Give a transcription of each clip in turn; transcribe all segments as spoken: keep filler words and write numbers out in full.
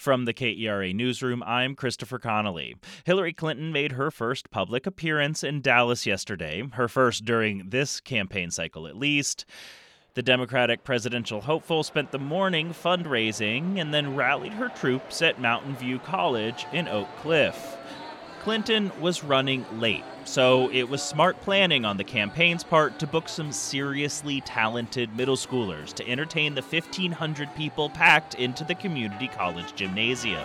From the K E R A Newsroom, I'm Christopher Connolly. Hillary Clinton made her first public appearance in Dallas yesterday, her first during this campaign cycle at least. The Democratic presidential hopeful spent the morning fundraising and then rallied her troops at Mountain View College in Oak Cliff. Clinton was running late, so it was smart planning on the campaign's part to book some seriously talented middle schoolers to entertain the fifteen hundred people packed into the community college gymnasium.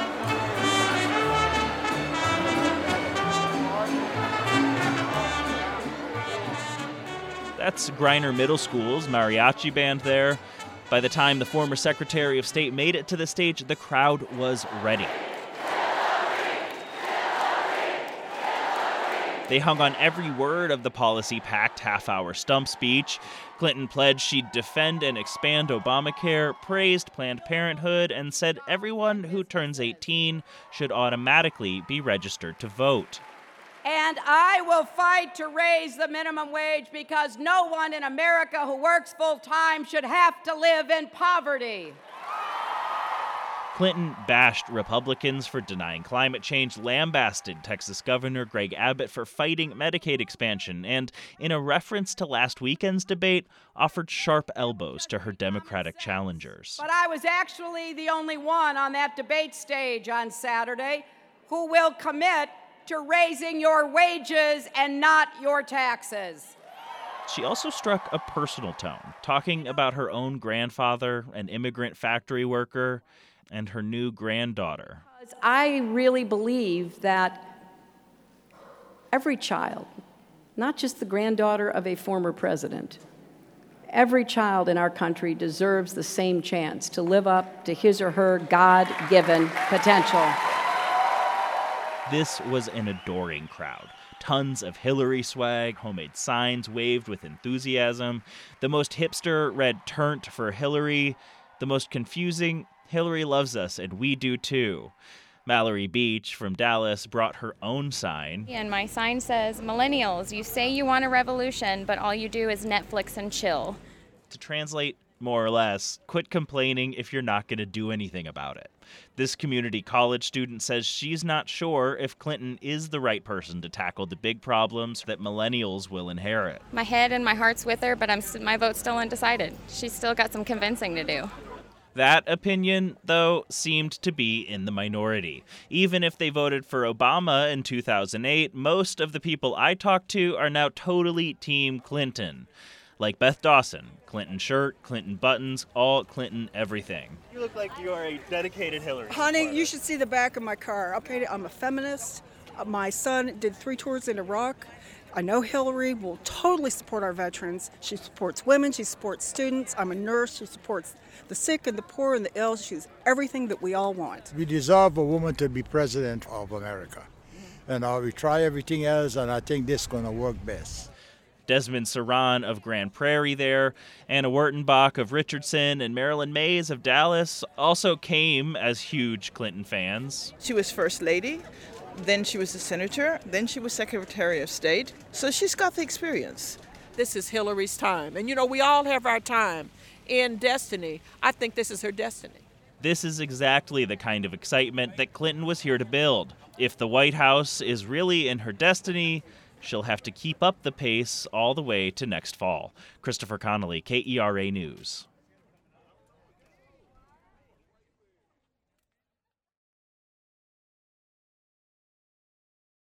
That's Griner Middle School's mariachi band there. By the time the former Secretary of State made it to the stage, the crowd was ready. They hung on every word of the policy-packed half-hour stump speech. Clinton pledged she'd defend and expand Obamacare, praised Planned Parenthood, and said everyone who turns eighteen should automatically be registered to vote. And I will fight to raise the minimum wage because no one in America who works full-time should have to live in poverty. Clinton bashed Republicans for denying climate change, lambasted Texas Governor Greg Abbott for fighting Medicaid expansion, and, in a reference to last weekend's debate, offered sharp elbows to her Democratic challengers. But I was actually the only one on that debate stage on Saturday who will commit to raising your wages and not your taxes. She also struck a personal tone, talking about her own grandfather, an immigrant factory worker, and her new granddaughter. I really believe that every child, not just the granddaughter of a former president, every child in our country deserves the same chance to live up to his or her God-given potential. This was an adoring crowd. Tons of Hillary swag, homemade signs waved with enthusiasm. The most hipster read "Turnt" for Hillary. The most confusing, "Hillary loves us, and we do too." Mallory Beach from Dallas brought her own sign. And my sign says, "Millennials, you say you want a revolution, but all you do is Netflix and chill." To translate, more or less, quit complaining if you're not going to do anything about it. This community college student says she's not sure if Clinton is the right person to tackle the big problems that millennials will inherit. My head and my heart's with her, but I'm st- my vote's still undecided. She's still got some convincing to do. That opinion, though, seemed to be in the minority. Even if they voted for Obama in two thousand eight, most of the people I talked to are now totally Team Clinton. Like Beth Dawson, Clinton shirt, Clinton buttons, all Clinton everything. You look like you are a dedicated Hillary Honey, supporter. you should see the back of my car. I paid it. I'm a feminist. Uh, My son did three tours in Iraq. I know Hillary will totally support our veterans. She supports women. She supports students. I'm a nurse. She supports the sick and the poor and the ill. She's everything that we all want. We deserve a woman to be president of America. And uh, we try everything else, and I think this is going to work best. Desmond Saran of Grand Prairie there, Anna Wurtenbach of Richardson, and Marilyn Mays of Dallas also came as huge Clinton fans. She was First Lady, then she was a senator, then she was Secretary of State, so she's got the experience. This is Hillary's time, and you know, we all have our time in destiny. I think this is her destiny. This is exactly the kind of excitement that Clinton was here to build. If the White House is really in her destiny, she'll have to keep up the pace all the way to next fall. Christopher Connolly, K E R A News.